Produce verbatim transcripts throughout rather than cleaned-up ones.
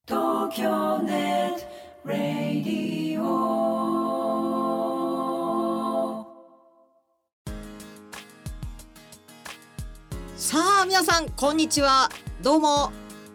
東京ネットラディオ。 さあ皆さんこんにちは。どうも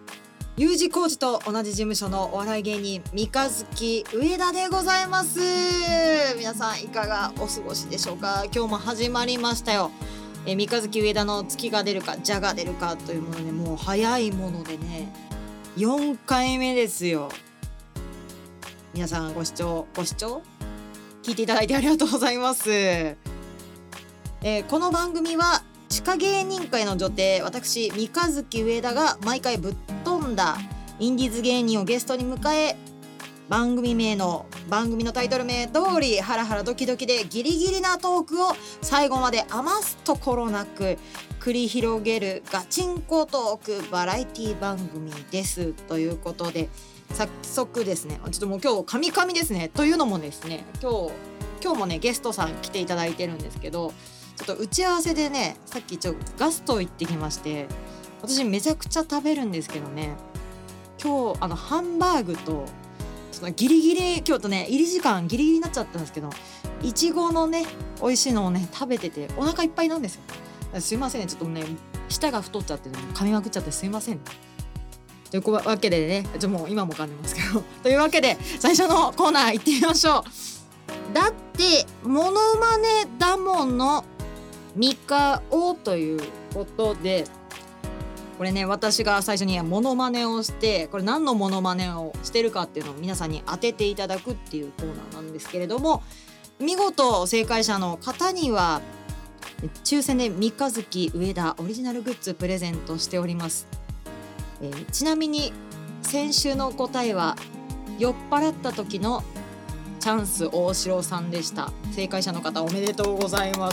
U 字工事と同じ事務所のお笑い芸人三日月上田でございます。皆さんいかがお過ごしでしょうか。今日も始まりましたよ。え三日月上田の月が出るか蛇が出るかというもので、もう早いものでねよんかいめですよ。皆さんご視聴ご視聴聞いていただいてありがとうございます。えー、この番組は地下芸人界の女帝私三日月上田が毎回ぶっ飛んだインディーズ芸人をゲストに迎え、番組名の番組のタイトル名通りハラハラドキドキでギリギリなトークを最後まで余すところなく繰り広げるガチンコトークバラエティ番組ですということで、早速ですね、ちょっともう今日カミカミですね。というのもですね、今日今日もねゲストさん来ていただいてるんですけど、ちょっと打ち合わせでねさっきちょっとガスト行ってきまして、私めちゃくちゃ食べるんですけどね、今日あのハンバーグとそのギリギリ今日とね入り時間ギリギリになっちゃったんですけど、いちごのね美味しいのをね食べててお腹いっぱいなんですよ。すいませんね、ちょっとね舌が太っちゃって、ね、噛みまくっちゃってすいません、ね、というわけでね、ちょもう今も噛んでますけどというわけで最初のコーナー行ってみましょう。だってモノマネだものミカオということで、これね私が最初にモノマネをして、これ何のモノマネをしてるかっていうのを皆さんに当てていただくっていうコーナーなんですけれども、見事正解者の方には抽選で三日月上田オリジナルグッズプレゼントしております。えー、ちなみに先週の答えは酔っ払った時のチャンス大城さんでした。正解者の方おめでとうございます。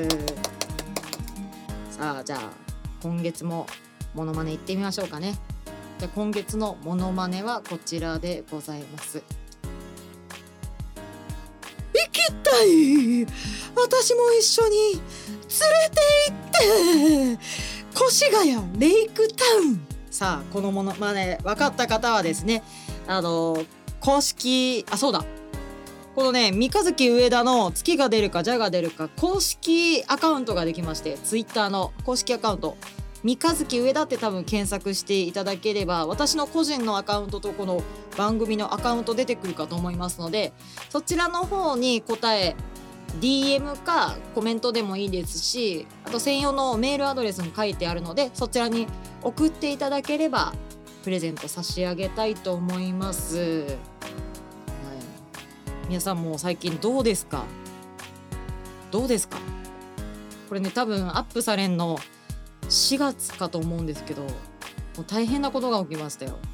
さあじゃあ今月もモノマネいってみましょうかね。じゃあ今月のモノマネはこちらでございます。行きたい、私も一緒に連れて行って、越谷レイクタウン。さあこのモノマネ分かった方はですね、あの公式あそうだこのね三日月上田の月が出るか蛇が出るか公式アカウントができまして、ツイッターの公式アカウント三日月上田って多分検索していただければ私の個人のアカウントとこの番組のアカウント出てくるかと思いますので、そちらの方に答え ディーエム かコメントでもいいですし、あと専用のメールアドレスに書いてあるのでそちらに送っていただければプレゼント差し上げたいと思います。はい、皆さんも最近どうですかどうですかこれね多分アップされんのしがつかと思うんですけど、もう大変なことが起きましたよ。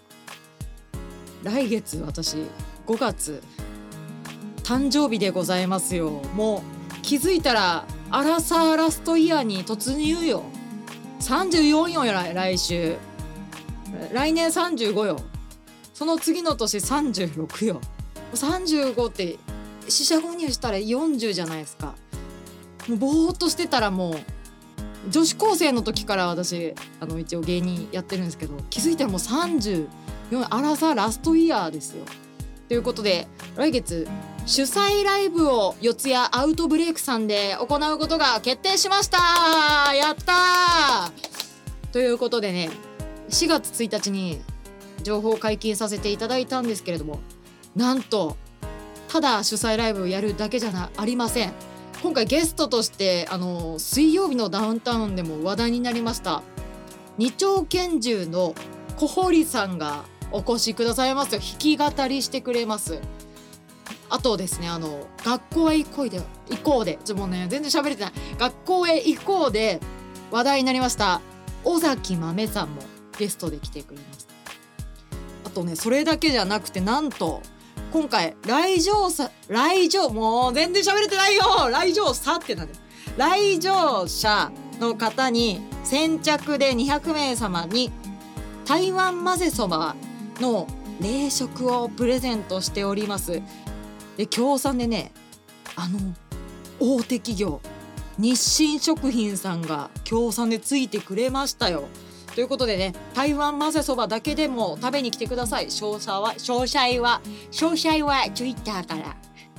来月私ごがつ誕生日でございますよ。もう気づいたらアラサーラストイヤーに突入よ。さんじゅうよんよ来週、来年さんじゅうごよ、その次の年さんじゅうろくよ。さんじゅうごって四捨五入したらよんじゅうじゃないですか。もうぼーっとしてたらもう女子高生の時から私あの一応芸人やってるんですけど、気づいたらもうさんじゅうよんアラサーラストイヤーですよ。ということで来月主催ライブを四谷アウトブレイクさんで行うことが決定しました。やったーということでね、しがつついたちに情報解禁させていただいたんですけれども、なんとただ主催ライブをやるだけじゃありません。今回ゲストとしてあの水曜日のダウンタウンでも話題になりました二丁拳銃の小堀さんがお越しくださいますよ。弾き語りしてくれます。あとですね、あの学校へ行こうで行こうでちょっともうね全然喋れてない、学校へ行こうで話題になりました尾崎豆さんもゲストで来てくれます。あとねそれだけじゃなくて、なんと今回来場者来場もう全然喋れてないよ来場者ってなんだよ来場者の方に先着でにひゃくめい様に台湾混ぜそばの冷食をプレゼントしております。で協賛でね、あの大手企業日清食品さんが協賛でついてくれましたよ。 ということでね、台湾混ぜそばだけでも食べに来てください。詳細は詳細は詳細は Twitter から。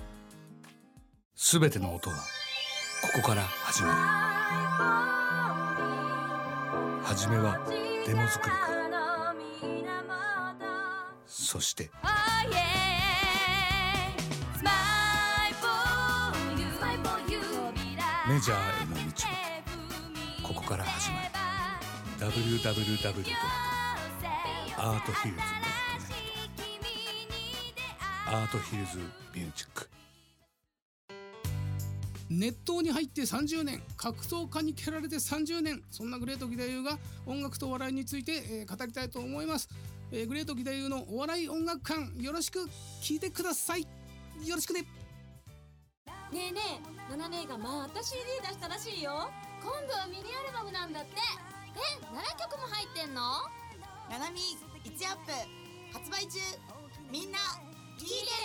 すべての音はここから始まる。はじめはデモ作りから、そしてメジャーへの道はここから始まる。 ダブリューダブリューダブリュードットアートヒルズドットネット アートヒルズミュージック。 熱湯に入ってさんじゅうねん、格闘家に蹴られてさんじゅうねん、そんなグレート義太夫が音楽とお笑いについて、えー、語りたいと思います。えー、グレート義太夫のお笑い音楽館、よろしく聞いてください。よろしくね。 ねえねえ、ナナ姉がまた シーディー 出したらしいよ。今度はミニアルバムなんだって。え、ななきょくも入ってんの？ ナナミいちアップ発売中。みんな聞いてね。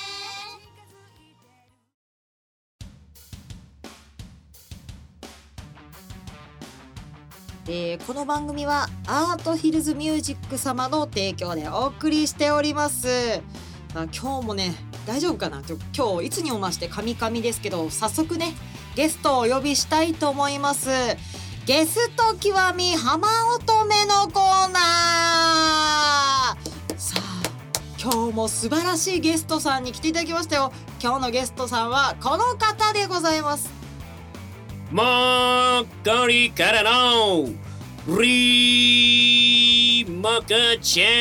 えー、この番組はアートヒルズミュージック様の提供でお送りしております。あ、今日もね、大丈夫かな。今日いつにも増してカミカミですけど、早速ねゲストをお呼びしたいと思います。ゲスト極み浜乙女のコーナー。さあ、今日も素晴らしいゲストさんに来ていただきましたよ。今日のゲストさんはこの方でございます。 もっこりからのリーモコちゃん、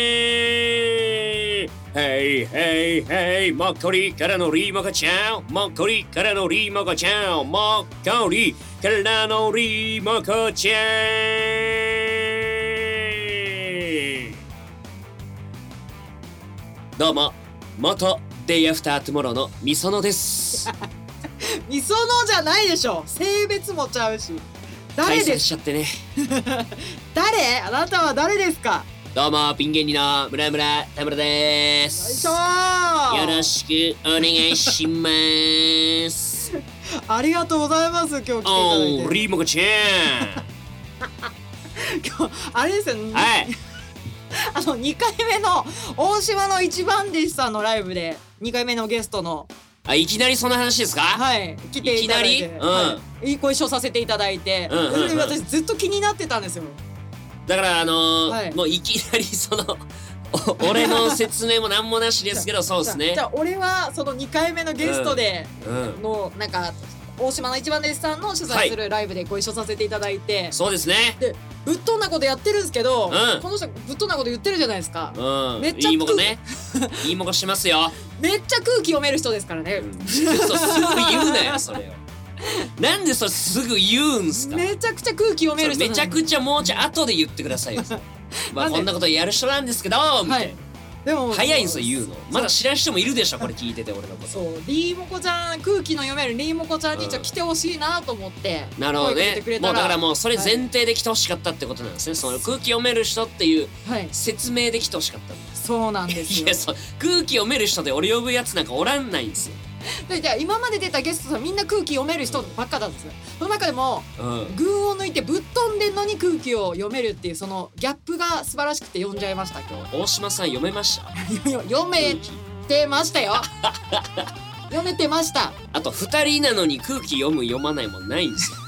ヘイヘイヘイ、もっこりからのリーモコちゃん、もっこりからのリーモコちゃん、もっこりからのリーモコちゃん。どうも、元デイアフタートゥモローのみそのです。 みそのじゃないでしょ、性別もちゃうし。誰ですしちゃってね。 誰？あなたは誰ですか？ どうも、ピン芸人の村村田村です。 よいしょ。 よろしくお願いします。 ありがとうございます。今日来ていただいて。 おー、リーモコちゃん。 今日あれですよね。 はい。 あのにかいめの大島の一番弟子さんのライブでにかいめのゲストの、 あ、いきなりその話ですか？ はい来ていただいて、 いきなり、うん、 はい、ご一緒させていただいて、 うんうんうん、 それ私ずっと気になってたんですよ。 だからあのーはい、 もういきなりその俺の説明もなんもなしですけど、そうですね。 じゃあ俺はそのにかいめのゲストでの、 うん、 なんか大島の一番弟子さんの主催するライブでご一緒させていただいて、はい、 そうですね。 でぶっ飛んだことやってるんですけど、 うん、 この人ぶっ飛んだこと言ってるじゃないですか。 うん、 めっちゃいいもこね。いいもこしますよ。 めっちゃ空気読める人ですからね。 うん、そうすぐ言うなよそれを。なんでそれすぐ言うんすか。 めちゃくちゃ空気読める人。 めちゃくちゃもうちょい後で言ってくださいよ。まあこんなことやる人なんですけどみたいな。はい、 でも早いんですよ言うの。まだ知らん人もいるでしょこれ聞いてて俺のこと。 そう、リーモコちゃん、空気の読めるリーモコちゃんにちょっと来てほしいなと思って、 うん、なるほどね。もうだからもうそれ前提で来てほしかったってことなんですね、はい、その空気読める人っていう説明で来てほしかったんです、 はい、そうなんですよ。 いや、そう、空気読める人で俺呼ぶやつなんかおらんないんですよ。 でじゃあ今まで出たゲストさんみんな空気読める人ばっかなんですよ。その中でも、うん、群を抜いてぶっ飛んでんのに空気を読めるっていうそのギャップが素晴らしくて読んじゃいました今日。 大島さん読めました？ 読めてましたよ。読めてました。 あとふたりなのに空気読む読まないもないんですよ。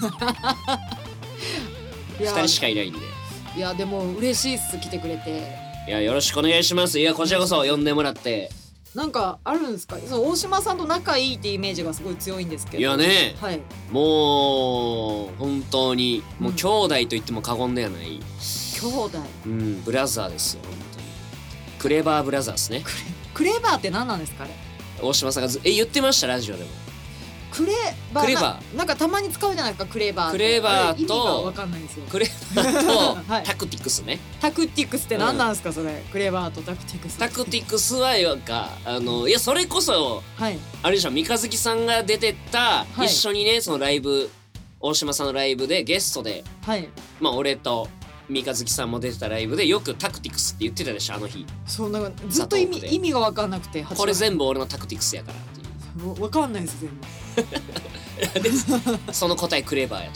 ふたりしかいないんで。 いやでも嬉しいっす、来てくれて。 いやよろしくお願いします。いやこちらこそ呼んでもらって。 なんかあるんですか？その大島さんと仲いいってイメージがすごい強いんですけど。 いやね、 はい、 もう本当にもう兄弟と言っても過言ではない、うん、 兄弟、 うん、ブラザーですよ本当に。クレバーブラザーですね。 クレバーって何なんですかね。 大島さんがずえ言ってましたラジオでも。 クレバー、 クレバー な, なんかたまに使うじゃないですかクレバーって。 クレバーと意味が分かんないんですよ。 クレバーと、はい、タクティクスね。 タクティクスって何なんですか、うん、それ。クレバーとタクティクス。 タクティクスはよかあのいやそれこそ、はい、あれでしょ、三日月さんが出てた、はい、一緒にねそのライブ大島さんのライブでゲストで、はい、まあ俺と三日月さんも出てたライブでよくタクティクスって言ってたでしょあの日。 そうなんかずっと意味意味が分かんなくて。 これ全部俺のタクティクスやからっていう。 分かんないです全部。 でその答えクレバーやとか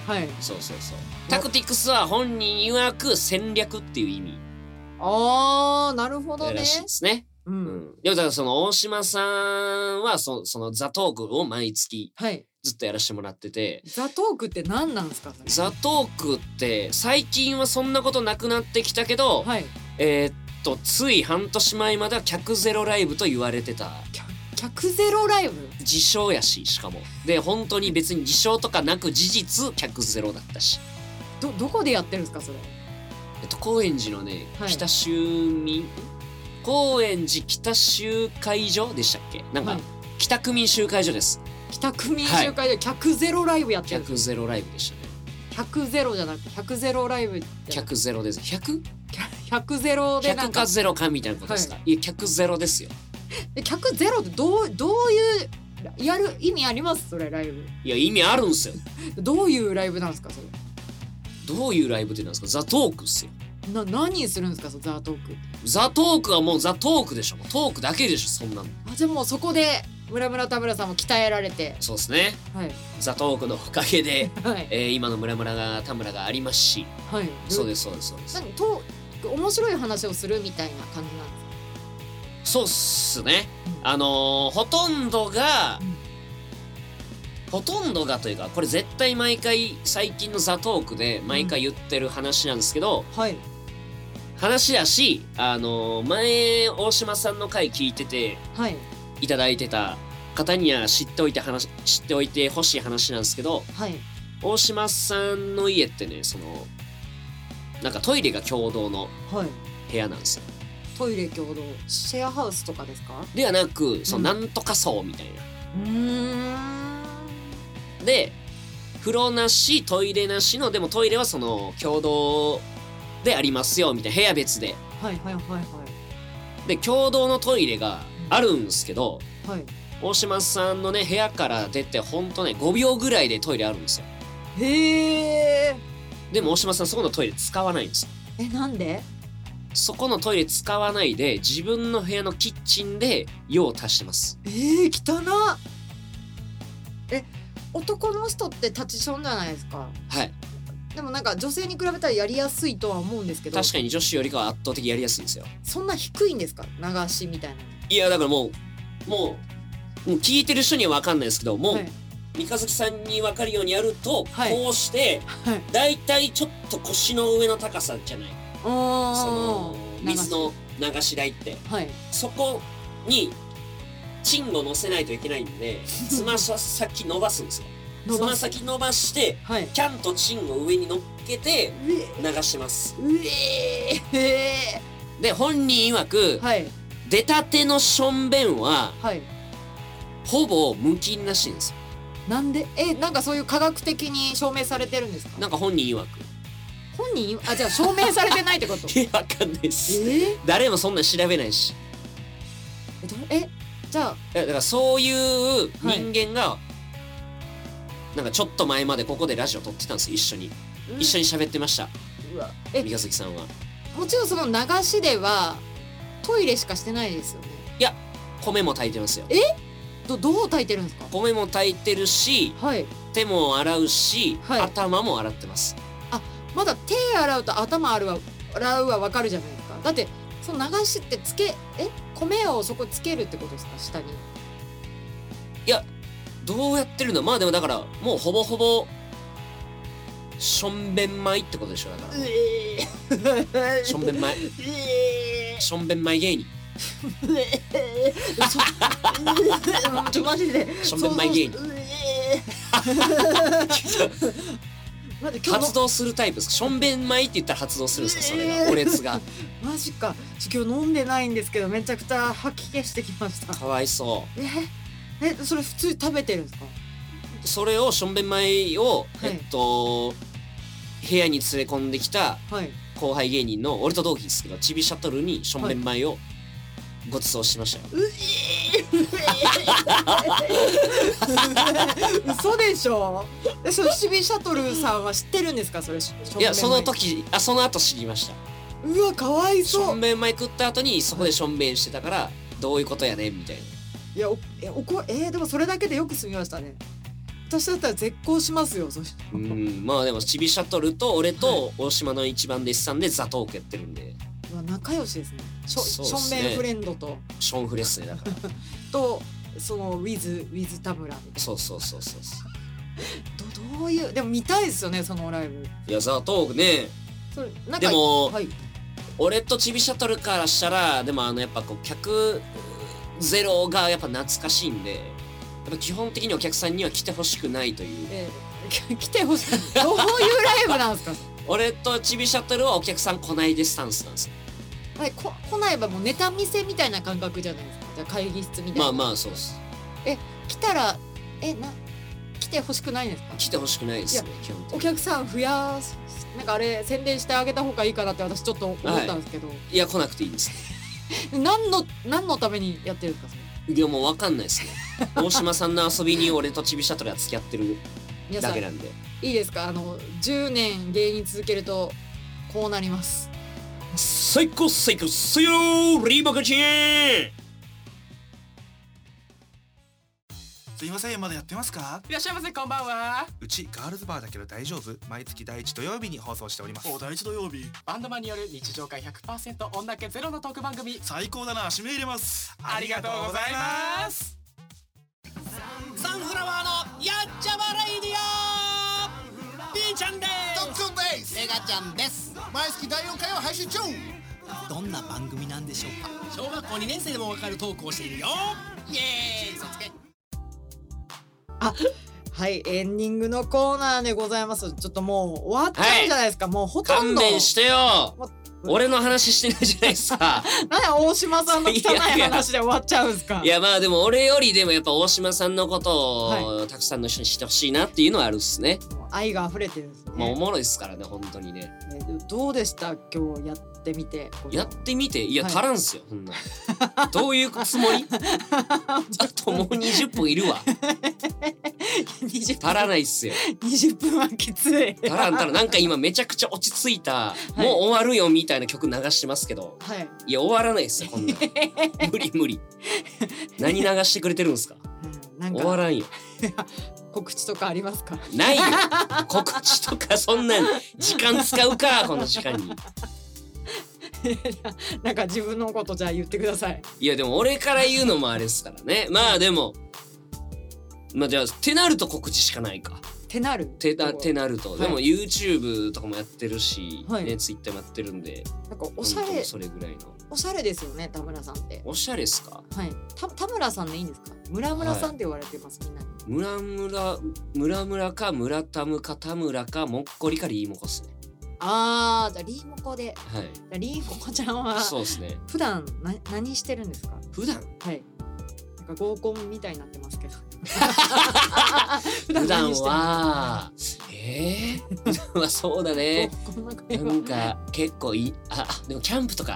はい。 そうそうそう。タクティクスは本人曰く戦略っていう意味あーなるほどねらしいですね。 ううんん、でもだからその大島さんはそそのザトークを毎月はいずっとやらせてもらってて、 ザトークって何なんですかそれザトークって最近はそんなことなくなってきたけど、 はいえーっとつい半年前までは客ゼロライブと言われてた。 客ゼロライブ自称やし、しかもで本当に別に自称とかなく事実客ゼロだったし、 どどこでやってるんですかそれえっと高円寺のね、 はい北集民高円寺北集会所でしたっけ、なんか、 はい北区民集会所です。 北区民集会で客ゼロライブやってるんです客ゼロライブでしたね。 百ゼロじゃなくて百ゼロライブって客ゼロです。 ひゃく? 百ゼロでなひゃくんかかゼロかみたいなことですか、 はいいや客ゼロですよ。 え客ゼロってどうどういうやる意味ありますそれライブいや意味あるんすよ。 どういうライブなんですかそれどういうライブってなんですか。ザトークっすよ。 な何するんですかそのザトークザトークはもうザトークでしょ。もうトークだけでしょそんなの。 あじゃあもうそこで村村田村さんも鍛えられてそうですね。 はいザトークのおかげで、 はいえー、今の村村が田村がありますし、 はいそうですそうですそうです。 なんかと面白い話をするみたいな感じなんですかそうっすね。 うんあのー、ほとんどが、 うんほとんどがというかこれ絶対毎回最近のザトークで毎回言ってる話なんですけど、 はい話だし、あのー、前大島さんの回聞いててはいいただいてた方には知っておいて話知っておいてほしい話なんですけど、 はい大島さんの家ってねそのなんかトイレが共同のはい部屋なんですよ。 トイレ共同シェアハウスとかですかではなくそのうんなんとか層みたいな、 うーんで風呂なしトイレなしのでもトイレはその共同でありますよみたいな部屋別ではいはいはいはいで共同のトイレがあるんですけど、 はい大島さんのね部屋から出てほんとねごびょうぐらいでトイレあるんですよ。 へえでも大島さんそこのトイレ使わないんですよ。 えなんでそこのトイレ使わないで自分の部屋のキッチンで用を足してます。 えー、汚なえ男の人って立ちションじゃないですか。 はいでもなんか女性に比べたらやりやすいとは思うんですけど確かに女子よりかは圧倒的やりやすいんですよ。 そんな低いんですか流しみたいな。 いやだからもうもうもう聞いてる人には分かんないですけどもう、 はい三日月さんに分かるようにやると、 はいこうしてはいだいたいちょっと腰の上の高さじゃないその水の流し台ってはいそこにチンを乗せないといけないんでつま先伸ばすんですよ。 伸ばすつま先伸ばしてはいちゃんとチンを上に乗っけてうえ流します。 うえへで本人曰く、 ーはい出たてのしょんべんははいほぼ無菌らしいんですよ。 なんでえなんかそういう科学的に証明されてるんですか。 なんか本人曰く本人あじゃあ証明されてないってこといやわかんないです。 え誰もそんなん調べないし。 えどえじゃあいやだからそういう人間が、なんかちょっと前までここでラジオ撮ってたんですよ一緒に一緒に喋ってましたうわえ三日月さんは。 もちろんその流しではトイレしかしてないですよね。 いや米も炊いてますよ。 どどう炊いてるんですか。 米も炊いてるしはい手も洗うし、 はい頭も洗ってます。 まだ手洗うと頭洗うは洗うはわかるじゃないですか。だってその流しってつけえ米をそこつけるってことですか下に。 いやどうやってるのまあでもだからもうほぼほぼしょんべん米ってことでしょ。だからえしょんべん米えしょんべん米芸人えちょマジでしょんべん米芸人待って今日発動するタイプですか。しょんべん米って言ったら発動するんですよそれがお列が。 マジか今日飲んでないんですけどめちゃくちゃ吐き気してきました。 かわいそええそれ普通に食べてるんですか。 う。それをしょんべん米を、 はいえっと部屋に連れ込んできたはい後輩芸人の俺と同期ですけどチビシャトルにしょんべん米をご馳走しましたよ。 嘘でしょ。えそのシビシャトルさんは知ってるんですかそれ。いいやその時あその後知りました。 うわかわいしょそうんべん米食った後にそこでしょんべんしてたからどういうことやねんみたいな。 いやおえおこえー、でもそれだけでよく済みましたね。 私だったら絶交しますよ。そしうんまあでもチビシャトルと俺と大島の一番弟子さんでザトークやってるんで、 うわ仲良しですね。ショそうっすねションベンフレンドとションフレっすねだからとそのウィズウィズ田村みたいな。 そうそうそうそうどどういうでも見たいですよねそのライブ。 いやザトークね。 それなんかでも、 はい、 俺とチビシャトルからしたらでもあのやっぱこう客ゼロがやっぱ懐かしいんで、やっぱ基本的にお客さんには来てほしくないという、 えー、来てほしい。どういうライブなんですか。 俺とチビシャトルはお客さん来ないでスタンスなんですよ。 はい、こ来ないばもうネタ見せみたいな感覚じゃないですか。じゃあ会議室みたいな。 まあまあそうです。 え来たらえな来てほしくないんですか。 来てほしくないですね基本的に。 お客さん増やすなんかあれ宣伝してあげた方がいいかなって私ちょっと思ったんですけど、はい、 いや来なくていいです何の何のためにやってるんですかそれ。 いやもう分かんないですね大島さんの遊びに俺とチビシャトルが付き合ってるだけなんで。 いいですか、あのじゅうねん芸人続けるとこうなります。 最高最高最高リーバカチン。 すいません、まだやってますか。 いらっしゃいませ、こんばんは。 うちガールズバーだけど大丈夫。毎月第一土曜日に放送しております。 お、第一土曜日。バンドマンによる日常会 ひゃくパーセント 女気ゼロのトーク番組。 最高だな、指名入れます。 ありがとうございます。サンフラワーのやっちゃまレイディオ。ピーちゃんです。 トッツンです。 メガちゃんです。 毎月だいよんかいを配信中。 どんな番組なんでしょうか。小学校にねん生でもわかるトークをしているよ。イエーイ、そつけ。 あ、はいエンディングのコーナーでございます。ちょっともう終わっちゃうじゃないですか、はい、もうほとんど勘弁してよ。俺の話してないじゃないですかなんで大島さんの汚い話で終わっちゃうんですか。 いやまあでも俺よりでもやっぱ大島さんのことをたくさんの人に知ってほしいなっていうのはあるっすね。 愛が溢れてるんですね。 まあおもろいっすからね本当にね。 えどうでした今日やってみて。 やってみていや、はい、足らんすよそんなどういうつもりあともうにじゅっぷんいるわ足らないっすよ。 にじゅっぷんはきつい。 足らん足らん。なんか今めちゃくちゃ落ち着いた、はい、もう終わるよみたいな曲流してますけど、はい、いや終わらないっすよこんな無理無理何流してくれてるんですか、うん、なんか終わらんよ告知とかありますか。 ないよ告知とかそんな時間使うかこの時間になんか自分のことじゃあ言ってください。 いやでも俺から言うのもあれですからね。まあでもまあじゃあてなると告知しかないか。 てなるてなてなると、はい、でも YouTube とかもやってるし、はい、ね Twitter もやってるんで、 なんかおしゃれそれぐらいのおしゃれですよね田村さんって。 おしゃれですか。 はいた田村さんでいいんですか。村村さんって言われてます、はい、みんなに。 村村村村か村田むか田村かもっこりかリーモコっすね。 あーじゃあリーモコで、 はい、 じゃリーモコちゃんはそうですね。 普段な何してるんですか。 普段はいなんか合コンみたいになってますけど普段はえー、普段はそうだねなんか結構いいあでもキャンプとか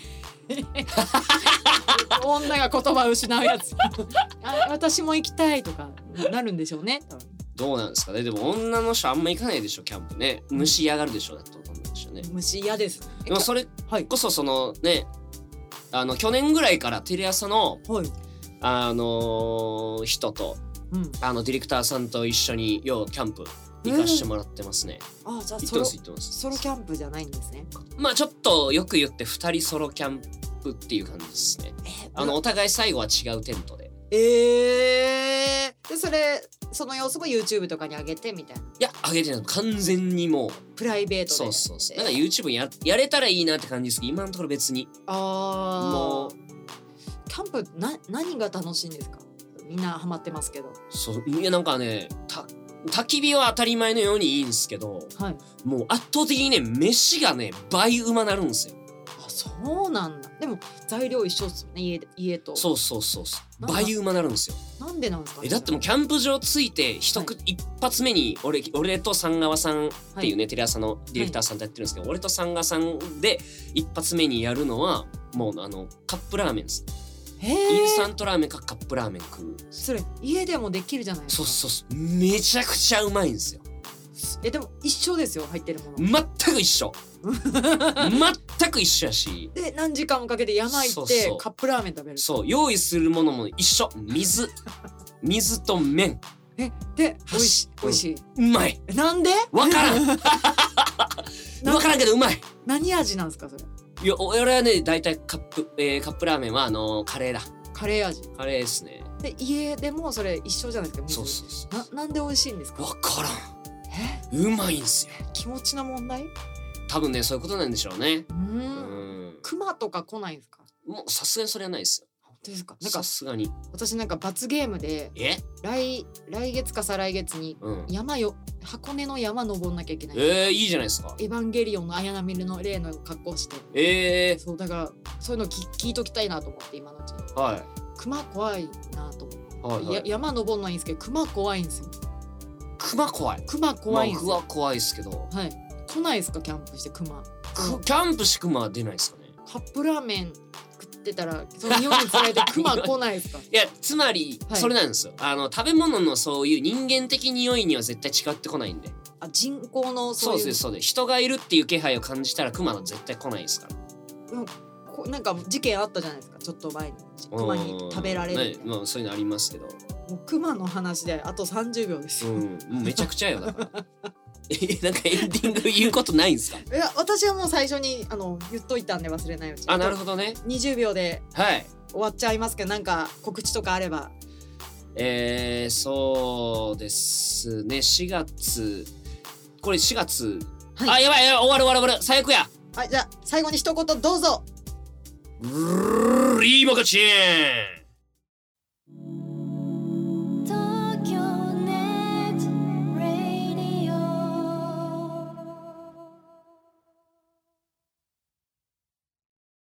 女が言葉を失うやつあ私も行きたいとかなるんでしょうね多分。 どうなんですかね。でも女の人あんま行かないでしょキャンプね。虫嫌がるでしょだと思うんでしょうね。 虫嫌です。 でもそれこそそのねあの去年ぐらいからテレ朝の、はい、あのー、人と、うん、あのディレクターさんと一緒にようキャンプ行かしてもらってますね。 うん、あじゃあ行ってます行ってます。 ソロキャンプじゃないんですね。 まあちょっとよく言ってふたりソロキャンプっていう感じですね。えー、あのお互い最後は違うテントで。 えー、でそれその様子も YouTube とかに上げてみたいな。いや上げてない完全にもうプライベートで。 そうそうそう。なんか YouTube ややれたらいいなって感じですけど今のところ別に。 あもうキャンプな何が楽しいんですか。みんなハマってますけど。 そういやなんかねた焚き火は当たり前のようにいいんですけど、はい、もう圧倒的にね飯がね倍うまなるんですよ。 あそうなんだ。でも材料一緒っすよね 家, 家と。 そうそうそうそう倍うまなるんですよ。 なんでなんですか、ね、 えだってもうキャンプ場ついて一、はい、一発目に 俺, 俺と三川さんっていうね、はい、テレ朝のディレクターさんとやってるんですけど、はい、俺と三川さんで一発目にやるのはもうあのカップラーメンです。インスタントラーメンかカップラーメン食う。 それ家でもできるじゃないですか。 そうそうそうめちゃくちゃうまいんですよ。 えでも一緒ですよ入ってるもの全く一緒全く一緒やしで何時間もかけて山行ってカップラーメン食べる。 そう用意するものも一緒。水水と麺えでおいしおいしい、 うまい。 なんでわからんわからんけどうまい。 何味なんですかそれ。 いや俺はね大体カップ、えー、カップラーメンはあのー、カレーだ。 カレー味。 カレーですね。 で家でもそれ一緒じゃないですか。 そうそうそう。 ななんで美味しいんですか。 わからん。 えうまいんすよ。 気持ちの問題。 多分ねそういうことなんでしょうね。 うん。クマとか来ないんですか。 もうさすがにそれはないですよ。 本当ですか。なんかさすがに私なんか罰ゲームでえ来来月か再来月に山よ、うん、箱根の山登んなきゃいけない。 えー、いいじゃないですか。 エヴァンゲリオンの綾波の例の格好して。 えー、 そうだからそういうの聞聞いときたいなと思って今のうちに。 はい。 クマ怖いなと思って。 はいはい、 や山登るのはいいんですけどクマ怖いんですよ。 クマ怖い。 クマ怖いんですよ。 まあ、クマ怖いですけど。 はい。来ないですかキャンプしてクマ。 キャンプしてクマは出ないですかね。 カップラーメン食ってたらその匂いにつられてクマ来ないですか。 いやつまりそれなんですよ、はい、あの食べ物のそういう人間的匂いには絶対近寄ってこないんで。 あ人工のそういう。 そうですそうです。人がいるっていう気配を感じたらクマは絶対来ないですから。 うんこなんか事件あったじゃないですかちょっと前にクマに食べられるみたいな、 ねまあ、そういうのありますけど。 もうクマの話であとさんじゅうびょうですよ、 うん、めちゃくちゃよだからえなんかエンディング言うことないんですか。 いや私はもう最初にあの言っといたんで忘れないうちに。 あなるほどね。 にじゅうびょうではい終わっちゃいますけどなんか告知とかあれば。 えー、そうですねしがつこれしがつ、はい、あやばいやばい終わる終わる終わる最悪や。 はいじゃあ最後に一言どうぞ。 リーモカチェン